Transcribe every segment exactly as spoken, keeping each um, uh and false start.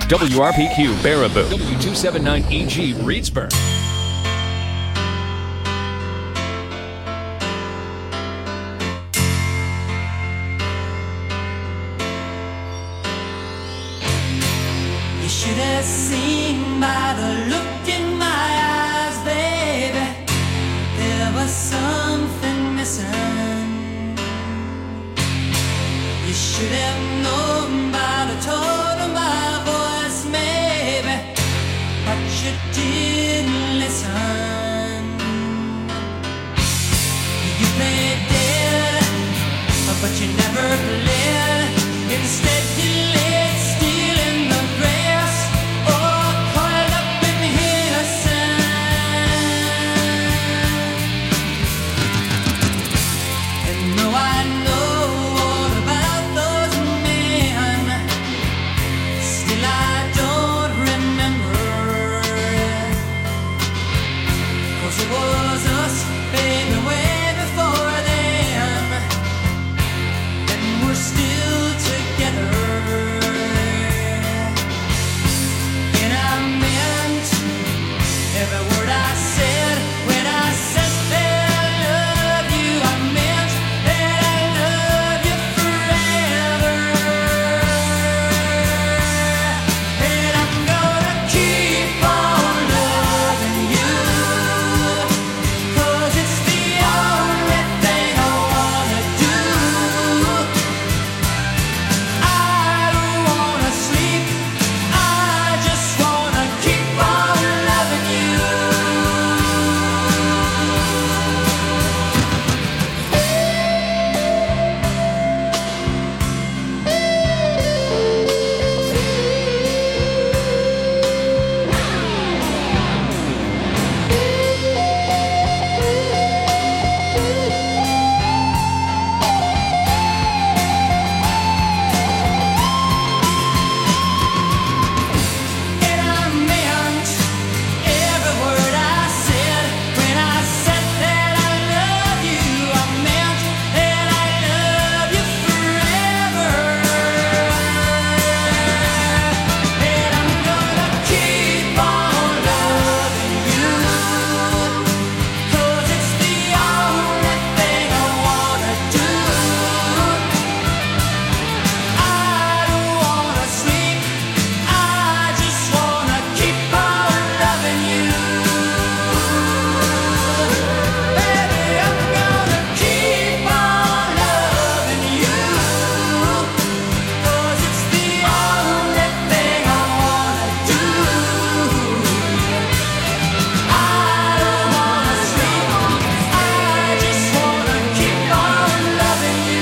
W R P Q Baraboo, W two seventy-nine E G Reedsburg. You should have seen by the look in my eyes, baby, there was something missing. You should have known by the tone of my voice, maybe, but you didn't listen. You played dead, but you never played. Instead you laid still in the grass, or coiled up in here sand. And though I know all about those men, still I don't remember. 'Cause it was us, baby, way before then, and we're still together. And I meant every word I said when I said that I love you. I meant that I love you forever. And I'm gonna keep on loving you, 'cause it's the only thing I wanna do. I don't wanna sleep, I just wanna keep on loving you. And I meant every word I said when I said that I love you. I meant that I love you forever. And I'm gonna keep on loving you, 'cause it's the only thing I wanna do. I don't wanna sleep, I just wanna keep on loving you. Baby, I'm gonna keep on loving you, 'cause it's the only thing I wanna do. I don't wanna sleep, I just wanna keep on loving you.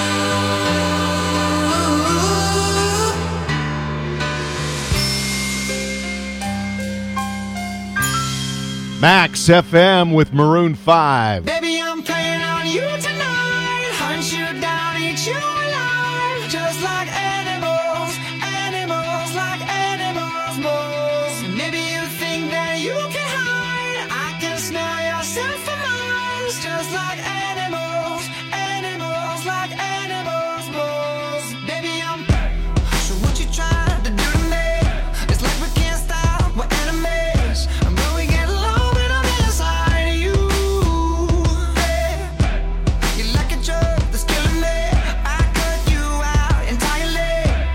Max F M with Maroon five. Baby, I'm playing on you tonight. Hunt you down, eat you alive. Just like animals, animals, like animals, moles. Maybe you think that you can hide. I can smell yourself from miles. Just like animals, animals, like animals, moles. Baby, I'm so what you trying to do to me? It's like we can't stop, we're enemies. And when we get low, when I'm inside of you, hey, you're like a drug that's killing me. I cut you out entirely.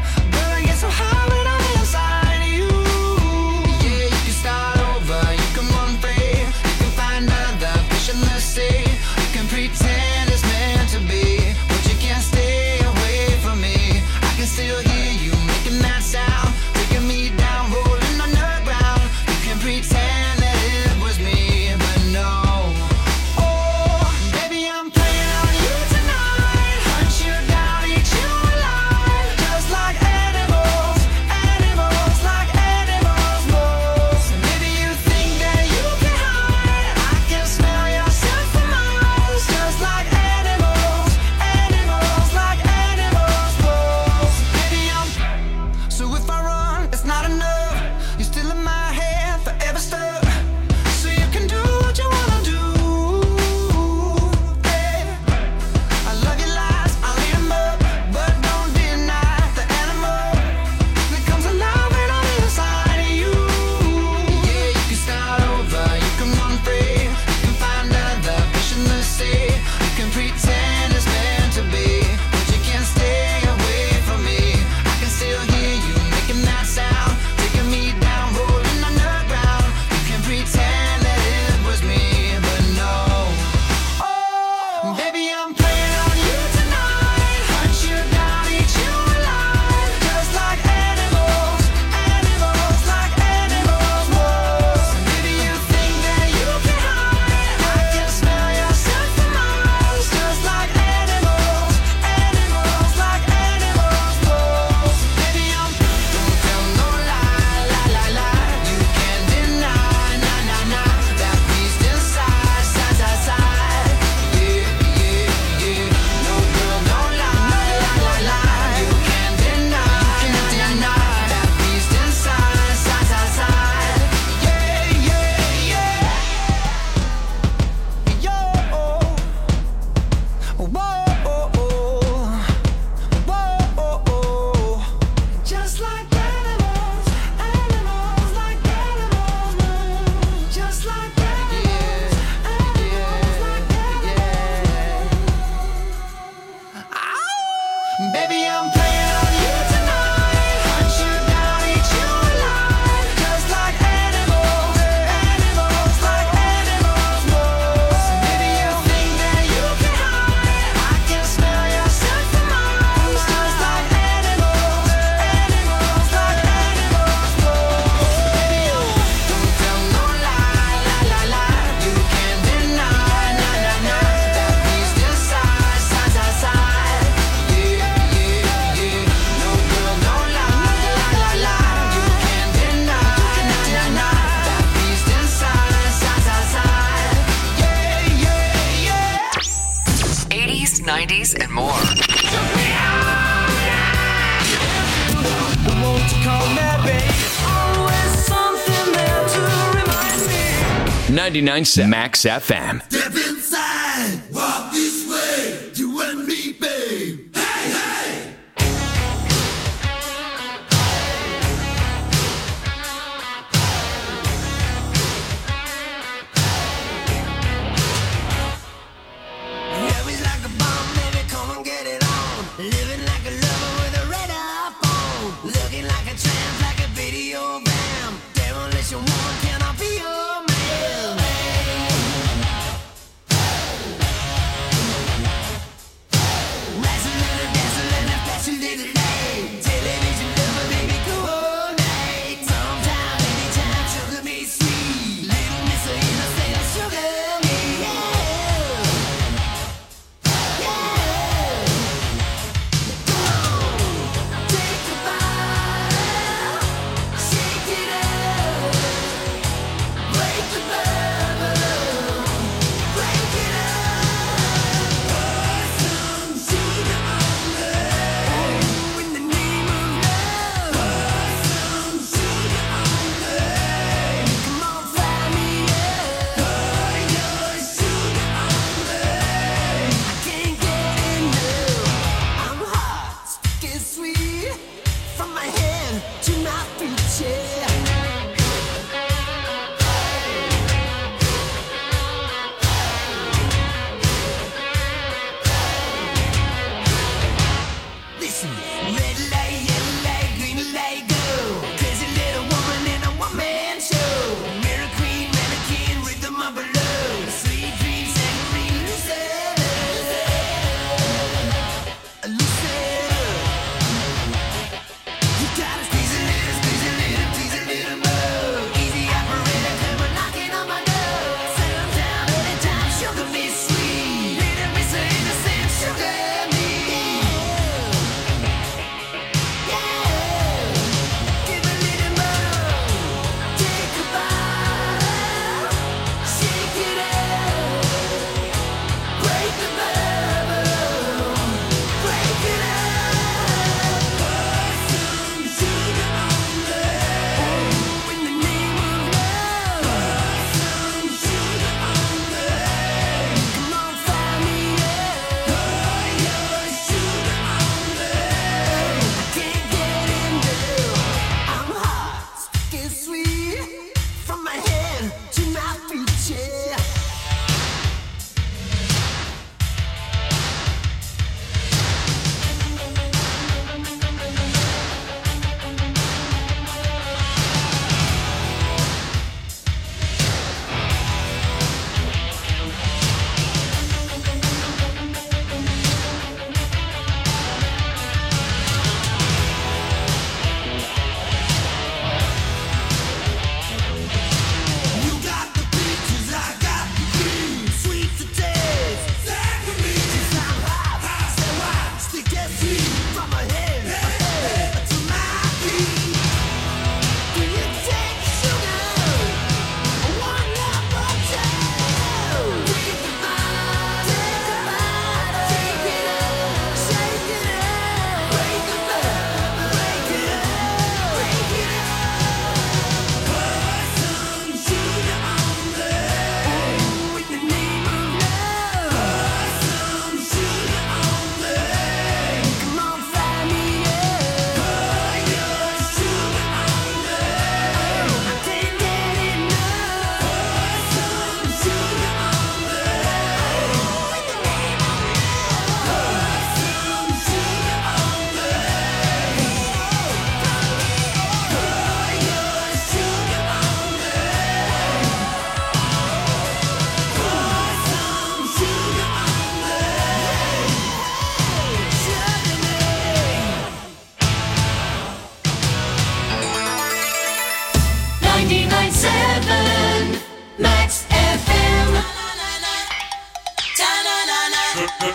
Whoa, whoa, whoa. Just like animals, animals like animals move. Just like animals, animals like animals. Ow! Baby, I'm playing on you tonight. Hunt you down, eat you alive. Just like animals, animals like animals move. So maybe you think that you can hide. I can smell your scent from miles. Just like animals, animals like animals move. Baby, you don't tell no lie, lie, lie, lie. You can't deny, nah, nah, nah. That beast inside, side, side, side. Yeah, yeah, yeah. No girl, no lie, lie, lie, lie. You can't deny, nah, nah, nah. That beast inside, side, side, side. Yeah, yeah, yeah. eighties, nineties, and more. Won't you call me babe? Always something there to remind me. ninety-nine point seven Max F M. Step inside, walk this way, you and me, babe. Hey, hey! Always like a bomb, baby, come and get it on. Living like a lover with a red iPhone. Looking like a tramp, like a video bam. Demolition woman, can I be your man?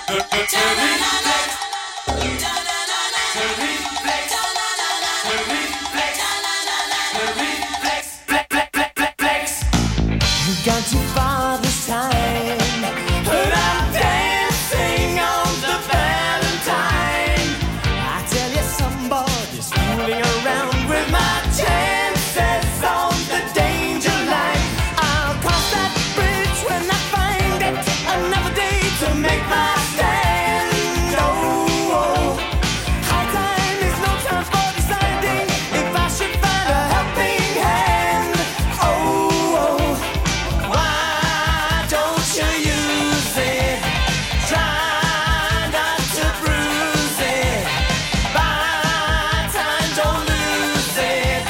Gone too far this time, but I'm dancing on the Valentine. I tell you, somebody's fooling around with my chances on the danger line. I'll cross that bridge when I find it. Another day to make my stand. Oh, oh. High time is no time for deciding if I should find a helping hand. Oh, oh. Why don't you use it? Try not to bruise it. Buy time, don't lose it.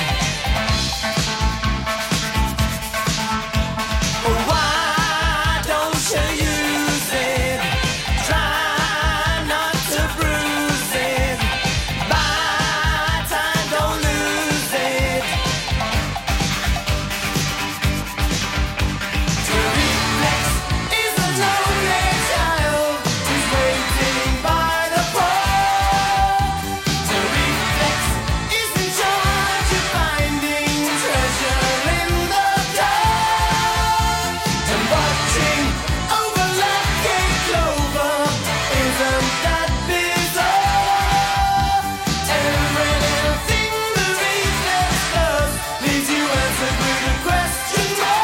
Why don't you use it? Try not to bruise it. Buy time, don't lose it. To reflex is a lonely child who's waiting by the pole. To reflex is in charge of finding treasure in the dark. And watching over lucky clover, isn't that bizarre? Every little thing the reflex does leaves you answered with a question mark.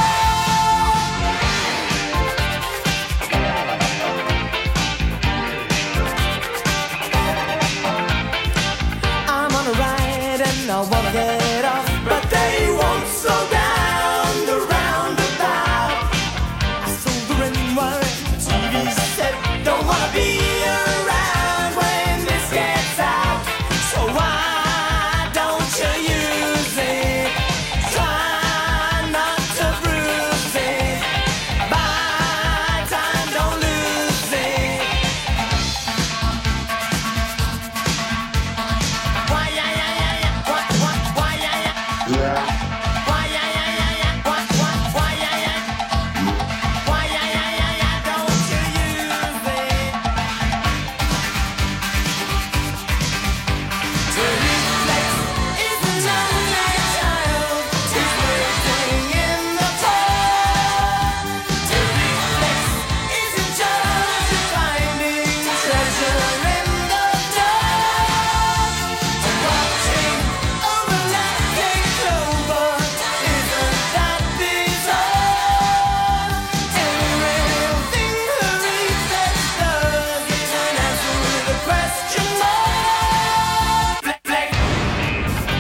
I'm on a ride and I wanna get off, but they won't slow down the roundabout. I sold the ring wire, the T V set, don't wanna be around when this gets out. So why don't you use it? Try not to bruise it. Buy time, don't lose it. Why, yeah, yeah, yeah, yeah. What, what, why, yeah, yeah. Why, yeah, yeah, yeah, yeah. What, what, why, yeah, yeah. Why, yeah, yeah, yeah, yeah. Don't you use it? To reflex is a lonely child who's waiting in the cold. To reflex is in charge of finding treasure in the dark. And watching over lucky clover, isn't that bizarre? Every little thing the reflex does is an answer with a question mark. Flex, flex.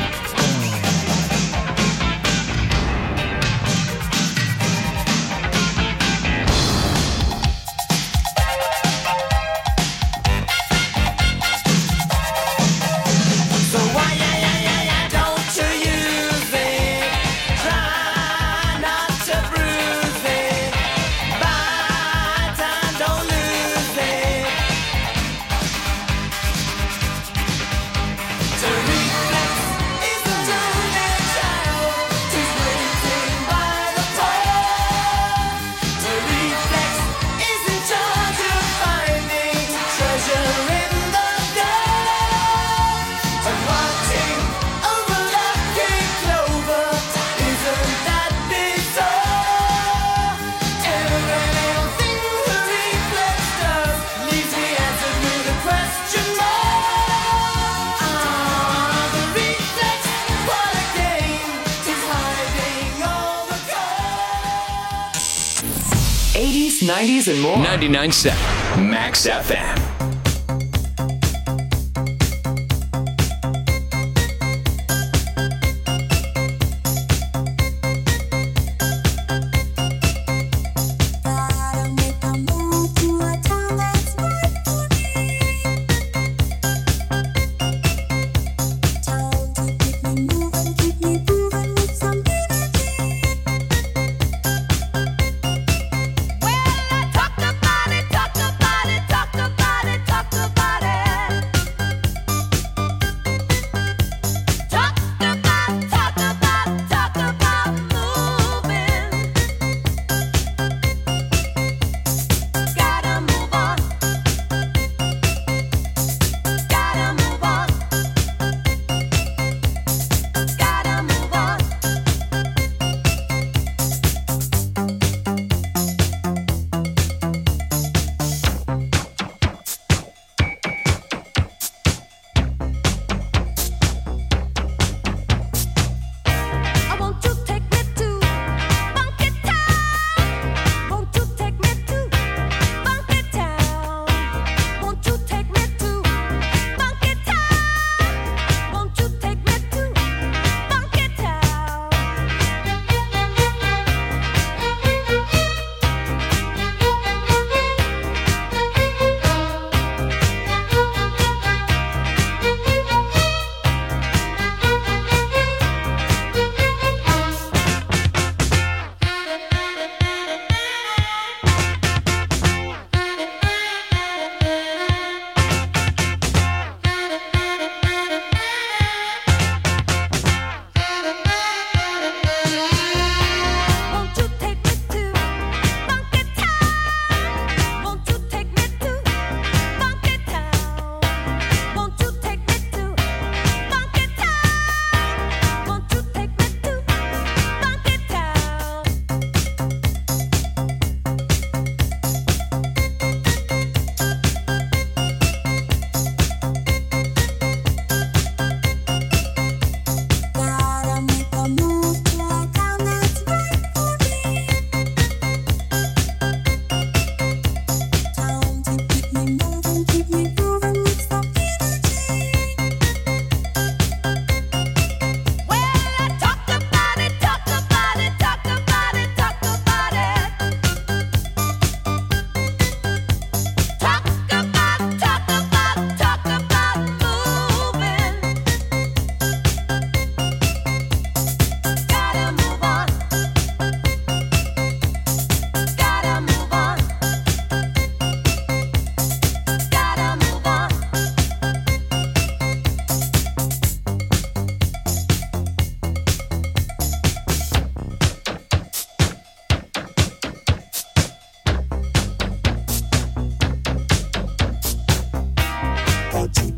So why, yeah, yeah, yeah, yeah, don't you use it? Try not to bruise it. Buy time, don't lose it. To reflex is a lonely child who's waiting by the pole. To reflex is in charge of finding treasure in the dark. And watching over lucky clover, isn't that bizarre? Every little thing the reflex does leaves me answered with a question mark. Ah, the reflex, what a game, is hiding all the cards. eighties, nineties, and more. ninety-nine point seven Max F M. Gotta make a move to a town that's right for me. Town to keep me moving, keep me moving with some energy. Well, I talked about it, talked about it, talked about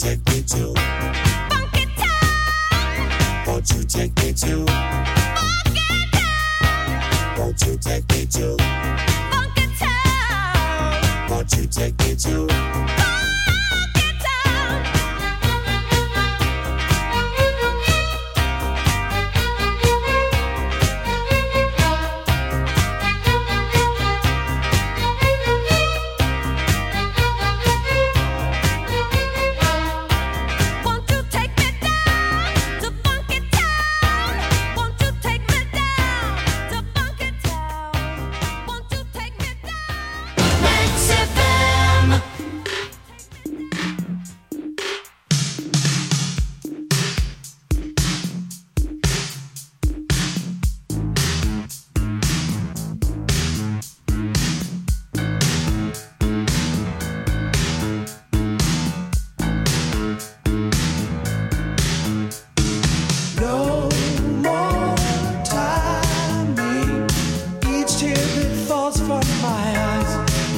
take me to Funky Town? Won't you take me to Funky Town? Won't you take me to Funky Town? Won't you take me to Funky Town? Won't you take me down to Funky Town? Won't you take me down to Funky Town? Won't you take me down? Max F M. No more timing. Each tear that falls from my eyes,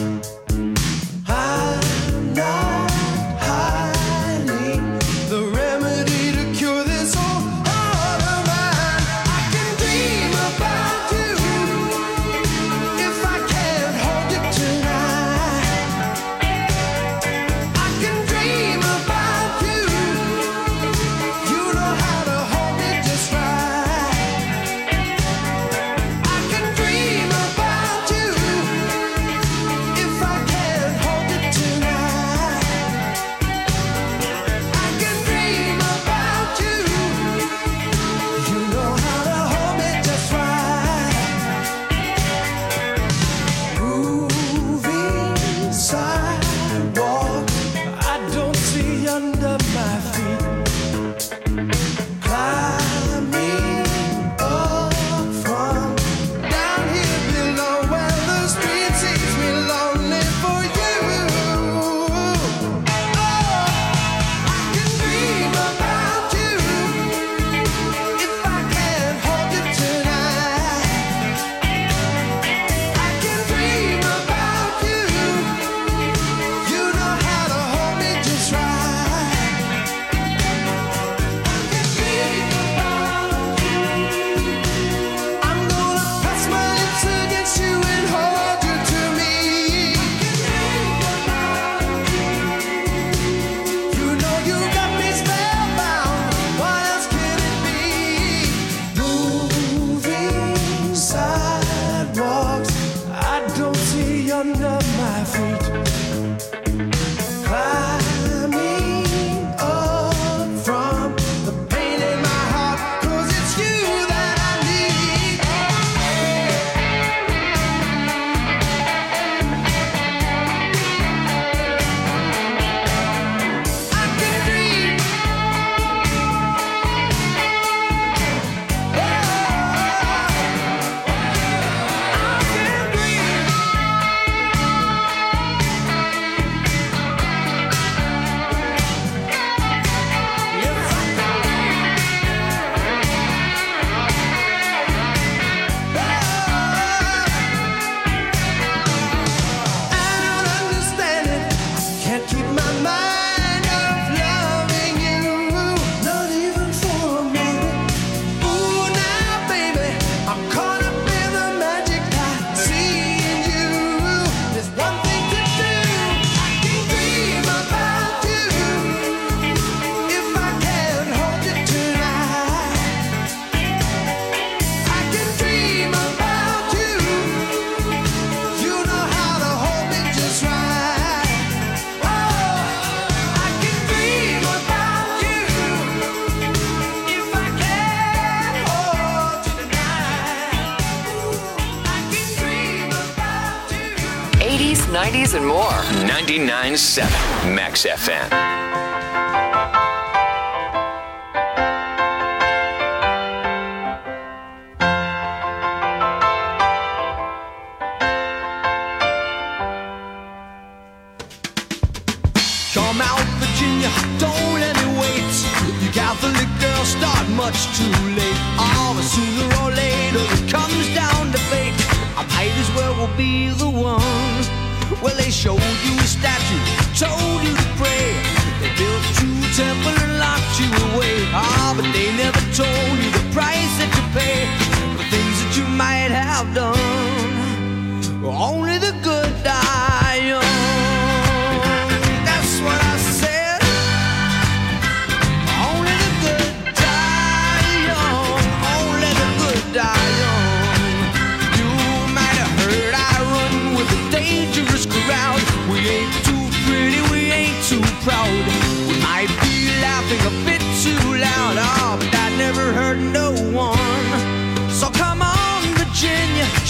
I'm not hiding the remedy to cure this old heart of mine. I can dream about you if I can't hold you tonight. I can dream about you. You know how to hold me just right. I can dream about you if I can't hold you tonight. I can dream about you. You know how to hold me just right. Moving sidewalk, I don't see under my feet. Climbing up from down here below where the street sees me lonely for you. Oh, I can dream about you if I can't hold you tonight. I can dream about you. You know how to hold me just right. I can dream about you. I'm gonna press my lips against you and hold you to me. I can dream about you. You know you got me spellbound. What else can it be? Moving sidewalks, I don't see under my feet. Climbing up from the pain in my heart, 'cause it's you that I need. I can dream. I can dream. I don't understand it. Can't keep my mind off loving you, not even for a minute. Ooh, now, baby, I'm caught up in the magic I see in you. There's one thing to do. I can dream about you if I can't hold you tonight. I can dream about you. You know how to hold me just right. Oh, I can dream about you if I can't hold you tonight. I can dream about you. eighties, nineties, and more. ninety-nine point seven Max F M. Come out, Virginia, don't let me wait. You Catholic girls start much too late. Oh, but sooner or later it comes down to fate. I might as well be the one. Well, they showed you a statue, told you to pray. They built you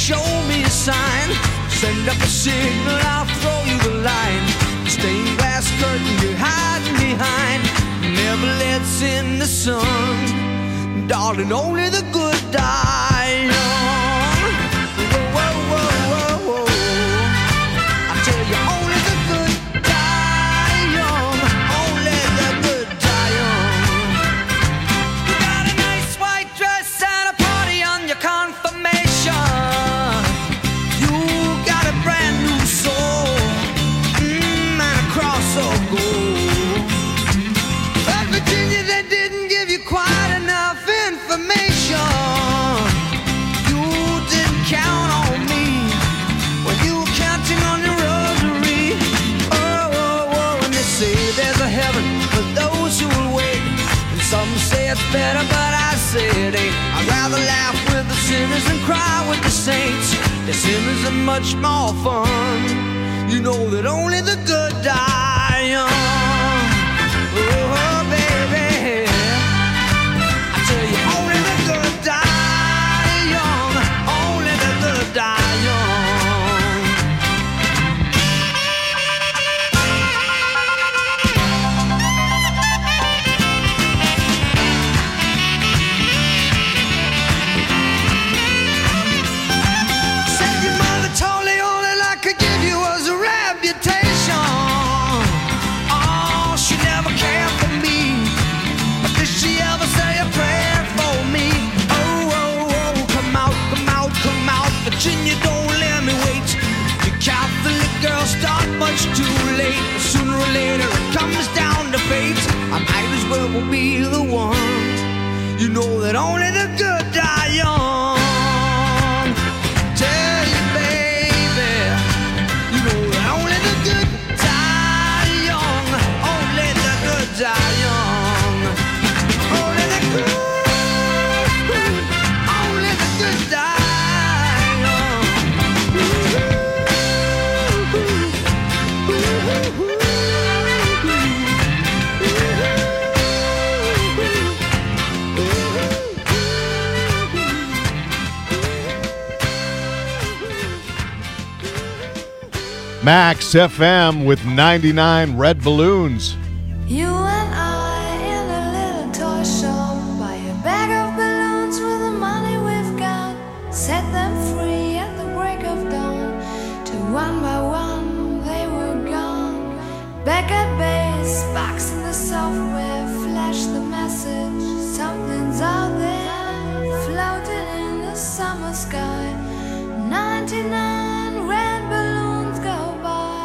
show me a sign. Send up a signal, I'll throw you the line. Stained glass curtain you're hiding behind never lets in the sun. Darling, only the good die young. Whoa, whoa, whoa, whoa, whoa. I tell you, only the good die young. Only the good die young. You got a nice white dress and a party on your confirmation. You got a brand new soul, mm, and a cross of gold. But Virginia, they didn't give you quite enough information. You didn't count on me when you were counting on your rosary. Oh, oh, oh, and they say there's a heaven for those who will wait. And some say it's better, but I say it ain't. I'd rather laugh with the sinners and cry with the saints. The sinners are much more fun. You know that only the good die young. Oh, baby, I tell you, only the good die young. Only the good die young. Said your mother told me all that I could give you was a reputation. Oh, she never cared for me. But did she ever say a prayer for me? Oh, oh, oh, come out, come out, come out. Virginia, don't let me wait. You Catholic girls start much too late. Sooner or later it comes down to fate. I might as well be the one. You know that only the good die young. Tell you, baby, you know that only the good die young. Only the good die young. Only the good, only the good die young. Max F M with ninety-nine Red Balloons. You and I in a little toy shop, buy a bag of balloons with the money we've got, set them free at the break of dawn. Till one by one they were gone. Back at base, box in the software, flash the message. Something's out there, floating in the summer sky. ninety-nine red balloons go by.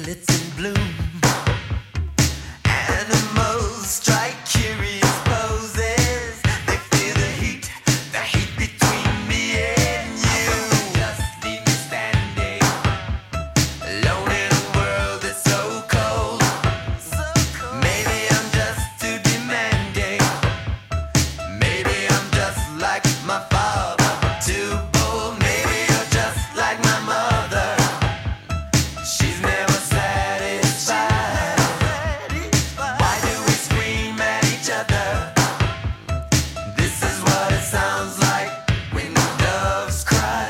violets in bloom. Animals strike curious poses. They feel the heat, the heat between me and you. Just leave me standing alone in a world that's so cold. Maybe I'm just too demanding. Maybe I'm just like my father, too bold. Maybe you're just like my mother. She's never satisfied. Why do we scream at each other? This is what it sounds like when doves cry.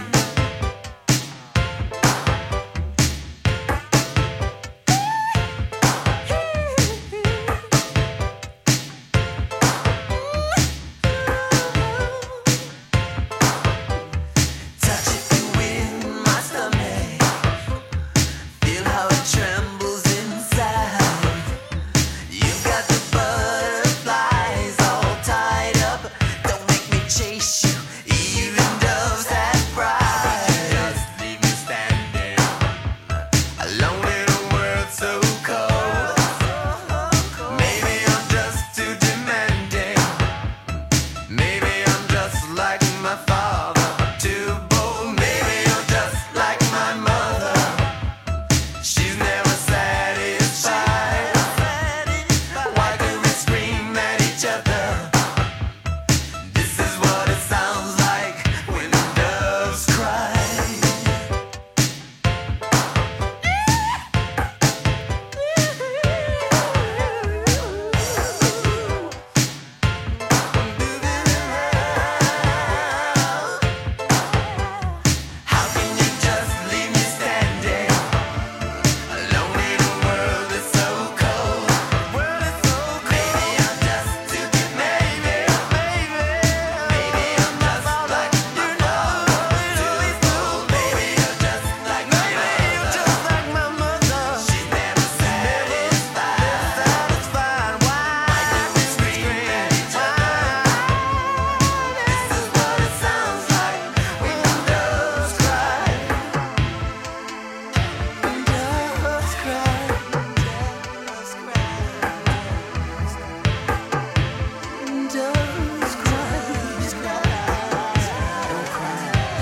Touch it in my stomach. Feel how it trembles inside. You've got the butterflies all tied up. Don't make me chase you. Even doves have pride. Just leave me standing alone in a world so cold. Maybe I'm just too demanding. Maybe I'm just like my father, too bold. Maybe I'm just like my mother. She's never satisfied. Why do we scream at each other? This is what it sounds like when doves cry. How can you just leave me standing alone in a world that's so cold? Maybe I'm just too demanding. Maybe I'm just like my father, too bold. Maybe you're just like my mother. She's never satisfied. Why do we scream at each other? This is what it sounds like when doves cry. Doves cry. Doves cry. Doves cry. Don't cry.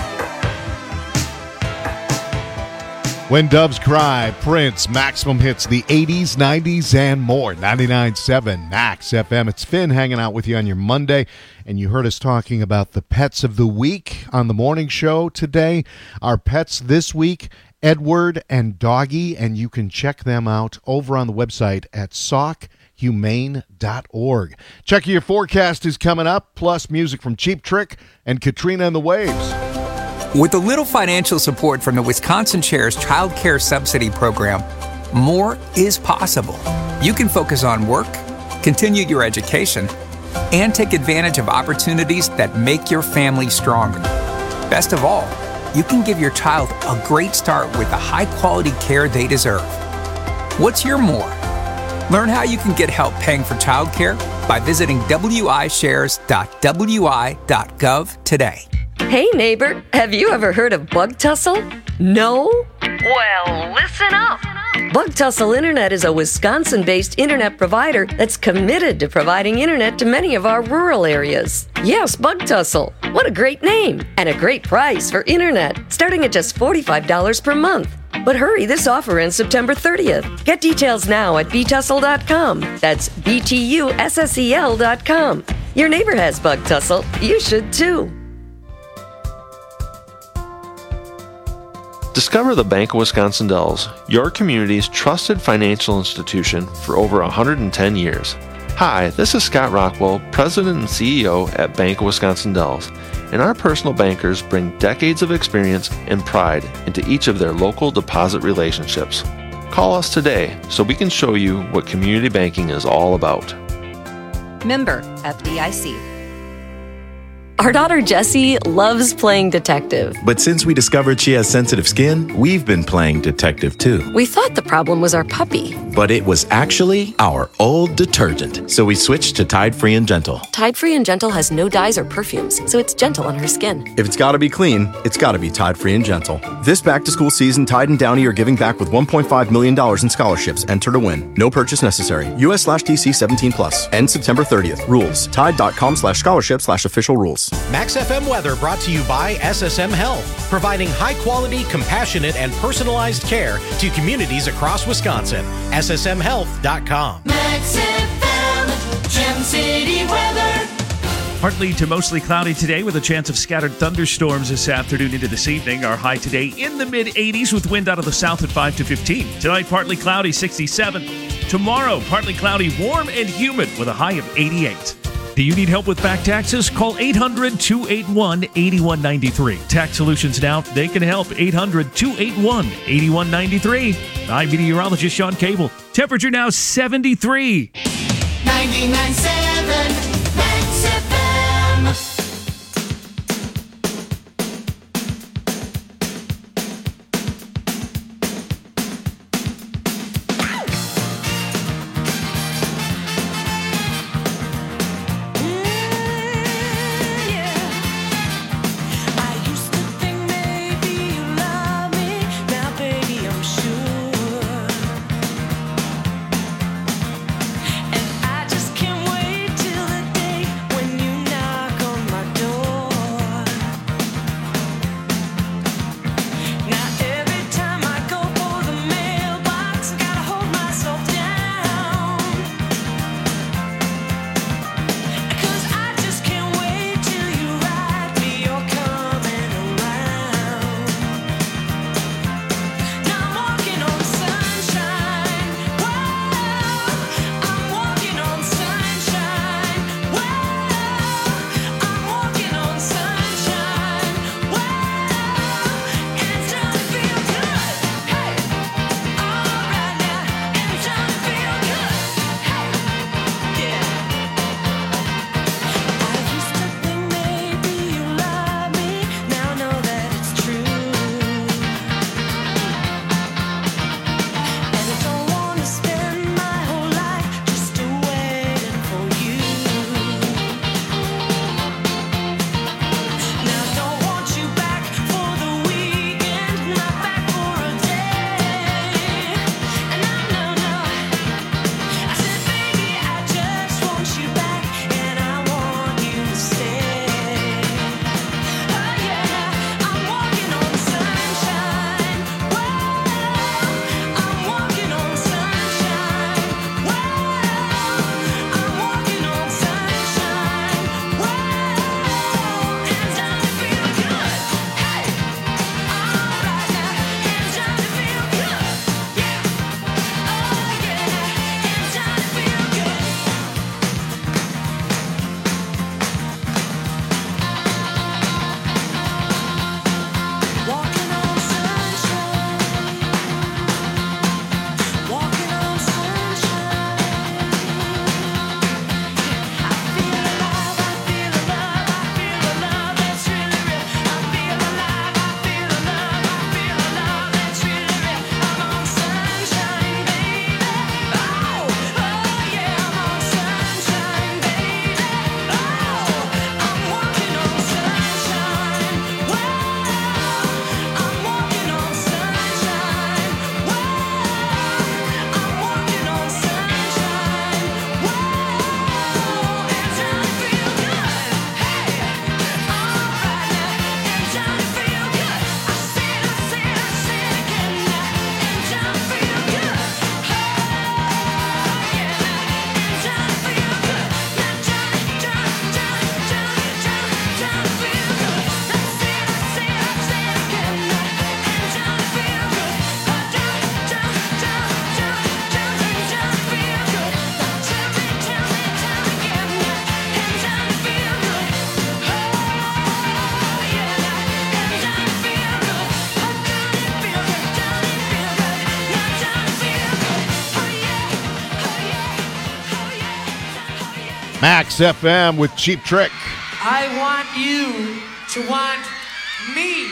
When Doves Cry, Prince, Maximum Hits, the eighties, nineties, and more. ninety-nine point seven Max F M. It's Finn hanging out with you on your Monday, and you heard us talking about the pets of the week on the morning show today. Our pets this week, Edward and Doggy, and you can check them out over on the website at sock humane dot org. Check your forecast is coming up, plus music from Cheap Trick and Katrina and the Waves. With a little financial support from the Wisconsin Shares Child Care Subsidy Program, more is possible. You can focus on work, continue your education, and take advantage of opportunities that make your family stronger. Best of all, you can give your child a great start with the high-quality care they deserve. What's your more? Learn how you can get help paying for childcare by visiting w i shares dot w i dot gov today. Hey neighbor, have you ever heard of Bug Tussle? No? Well, listen up. Bug Tussle Internet is a Wisconsin-based internet provider that's committed to providing internet to many of our rural areas. Yes, Bug Tussle. What a great name and a great price for internet, starting at just forty-five dollars per month. But hurry, this offer ends September thirtieth. Get details now at b tussle dot com. That's B T U S S E L dot com. Your neighbor has Bug Tussle. You should too. Discover the Bank of Wisconsin Dells, your community's trusted financial institution for over one hundred ten years. Hi, this is Scott Rockwell, President and C E O at Bank of Wisconsin Dells, and our personal bankers bring decades of experience and pride into each of their local deposit relationships. Call us today so we can show you what community banking is all about. Member F D I C. Our daughter Jessie loves playing detective. But since we discovered she has sensitive skin, we've been playing detective too. We thought the problem was our puppy. But it was actually our old detergent. So we switched to Tide Free and Gentle. Tide Free and Gentle has no dyes or perfumes, so it's gentle on her skin. If it's gotta be clean, it's gotta be Tide Free and Gentle. This back-to-school season, Tide and Downy are giving back with one point five million dollars in scholarships. Enter to win. No purchase necessary. U S slash D C seventeen plus. End September thirtieth. Rules. Tide.com slash scholarship slash official rules. Max F M weather brought to you by S S M Health, providing high-quality, compassionate, and personalized care to communities across Wisconsin. S S M health dot com. Max F M, Gem City weather. Partly to mostly cloudy today with a chance of scattered thunderstorms this afternoon into this evening. Our high today in the mid eighties with wind out of the south at five to fifteen. Tonight, partly cloudy, sixty-seven. Tomorrow, partly cloudy, warm and humid with a high of eighty-eight. Do you need help with back taxes? Call eight hundred, two eight one, eight one nine three. Tax Solutions Now, they can help. eight hundred, two eight one, eight one nine three. I'm meteorologist Sean Cable. Temperature now seventy-three. ninety-nine point seven Max F M. Max F M with Cheap Trick. I want you to want me.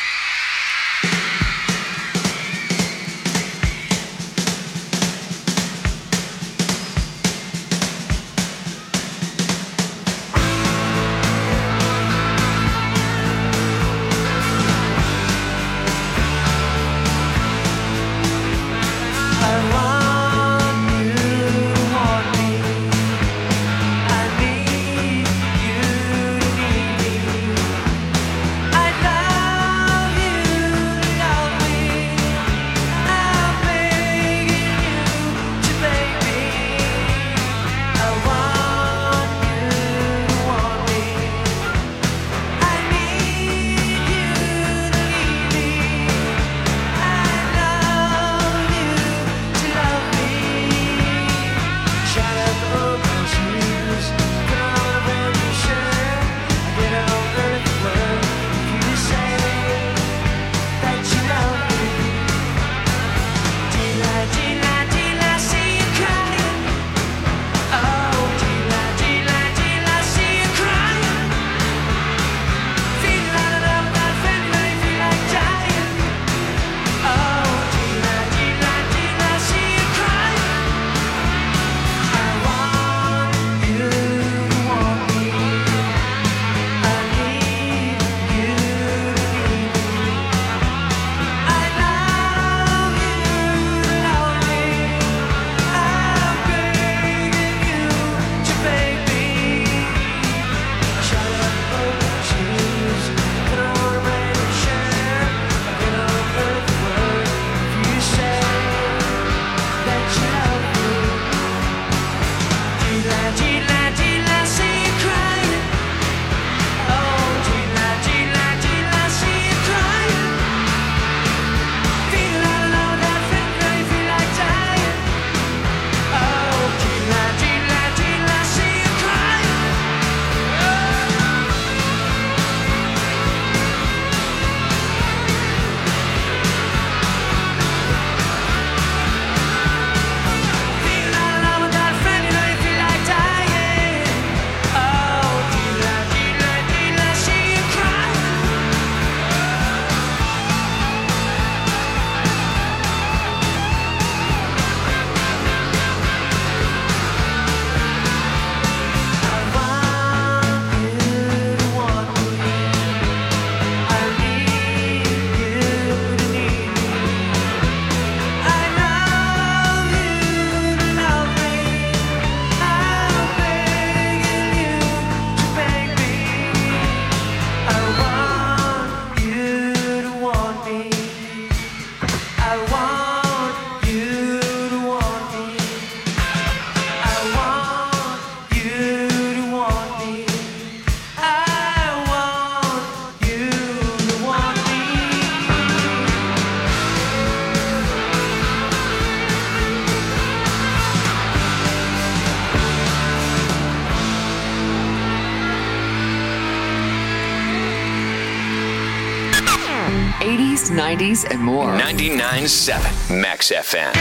eighties, nineties, and more. ninety-nine point seven Max F M.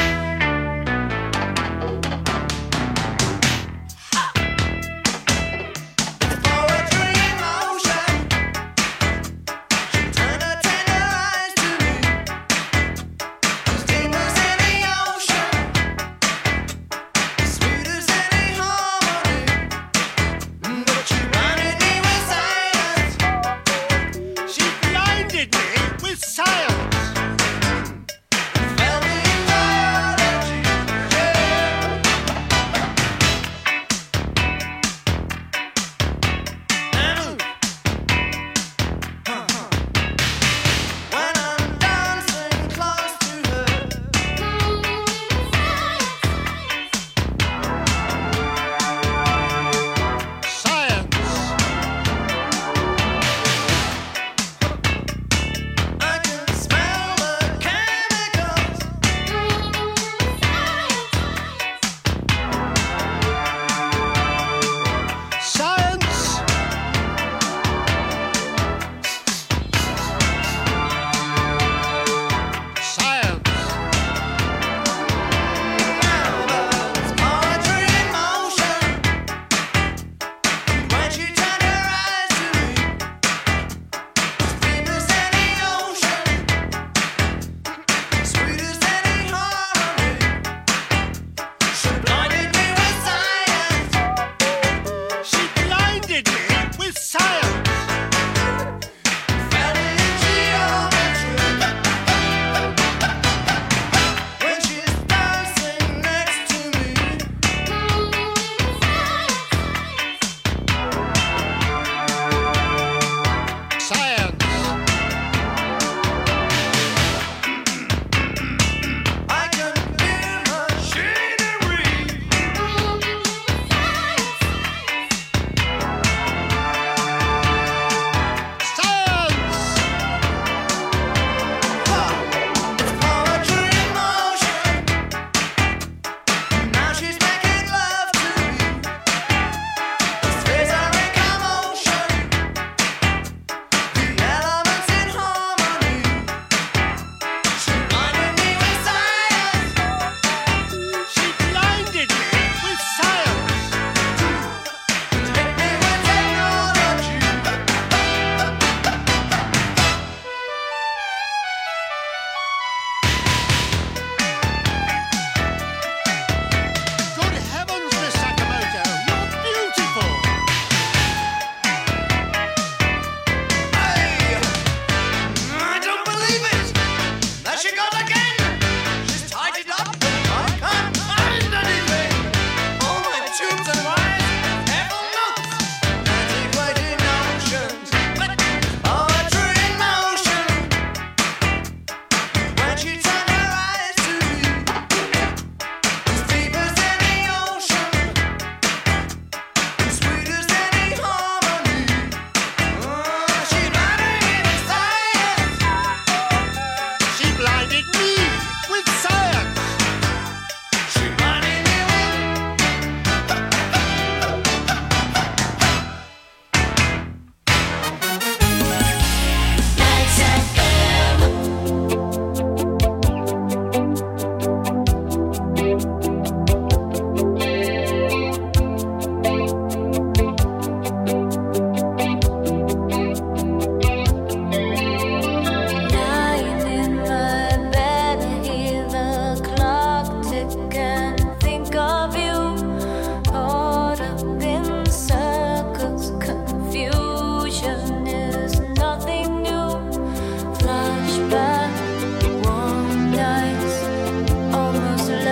Science. Fell in love.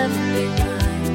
left behind.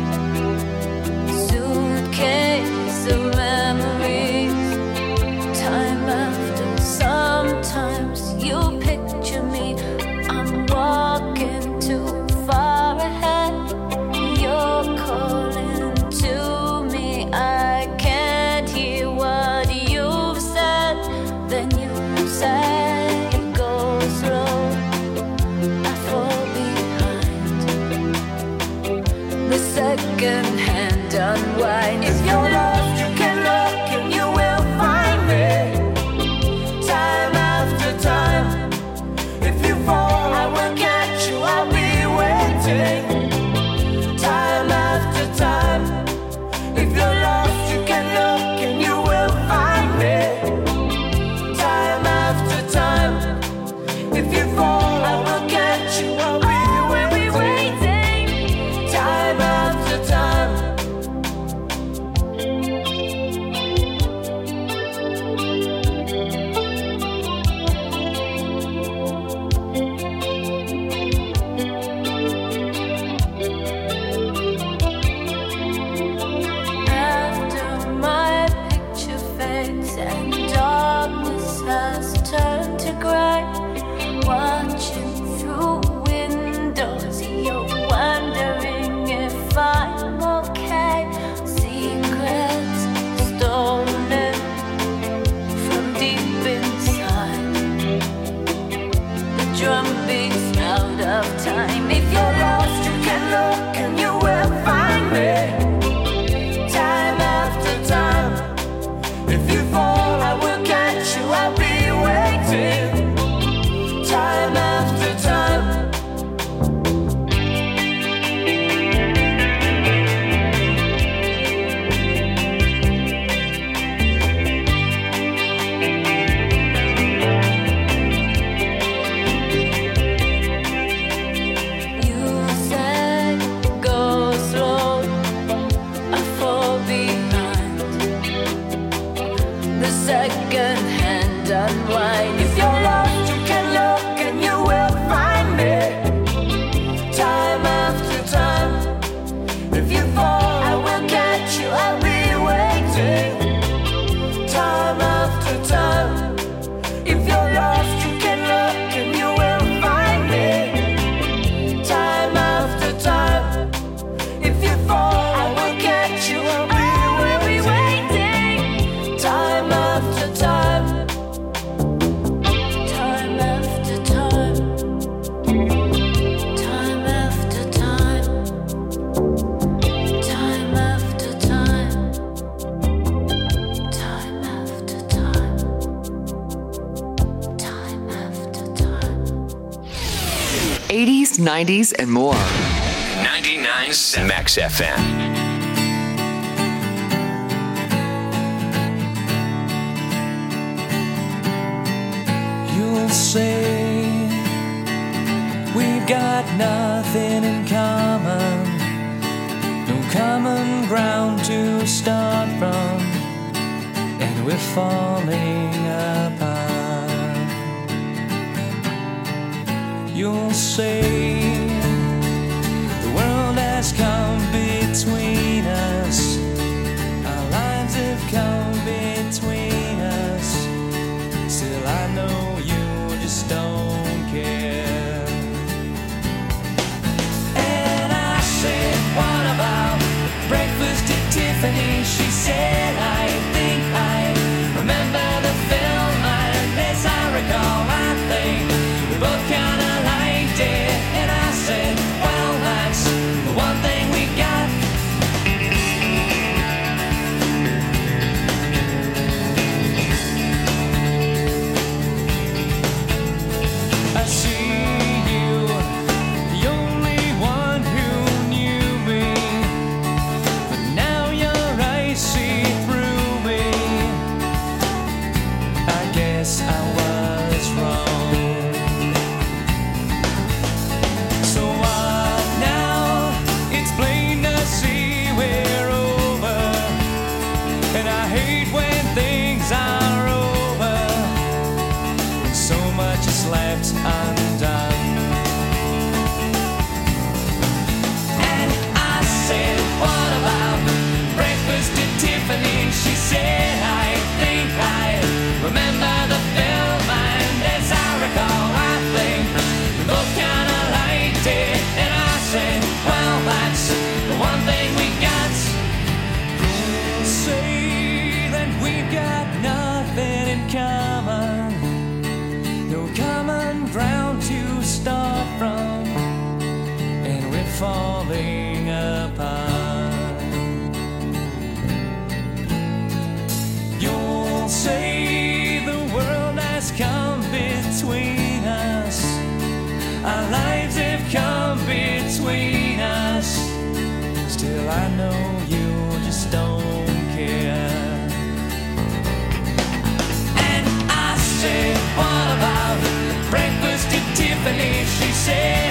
Suitcase of memories. Time after, sometimes you picture me. I'm walking too far ahead. You're calling to me. I can't hear what you've said. Then you say it goes slow. I fall behind. The second hand unwind. If you're lost, you can look and you will find me. Time after time. If you fall, I will catch you. I'll be waiting. Time after time. If you're lost, you can look and you will find me. Time after time. If you fall, I will catch you. I'll be waiting. Time after time. After my picture fades and darkness has turned to gray, watching through windows, you're wondering if I'm okay. Secrets stolen from deep inside. The drum beats out of time. If you're lost, you can look and you will find me. Time after time. If you fall, I will catch you. I'll be waiting. Time after time. You said go slow. I fall behind. The second hand unwind. If you're lost, you can look and you will find me. Time after time. If you fall, I will catch you. I'll be waiting. Time after time. If you're lost, you can look and you will find me. Time after time. If you fall, I will catch you. I'll be waiting. Time after time. Time after time. Time after time. Time after time. Time after time. Time after time. eighties, nineties, and more. ninety-nine point seven Max F M. You'll say we've got nothing in common, no common ground to start from, and we're falling apart. You'll say the world has come between us, our lives have come between us. Still I know you just don't care. And I said, what about breakfast at Tiffany? She said, I think I remember the film. And as I recall, I think we both kinda liked it. And I said, well, that's the one thing we got. I see you, the only one who knew me, but now you're icy Well, I know you just don't care. And I said, what about breakfast at Tiffany? She said,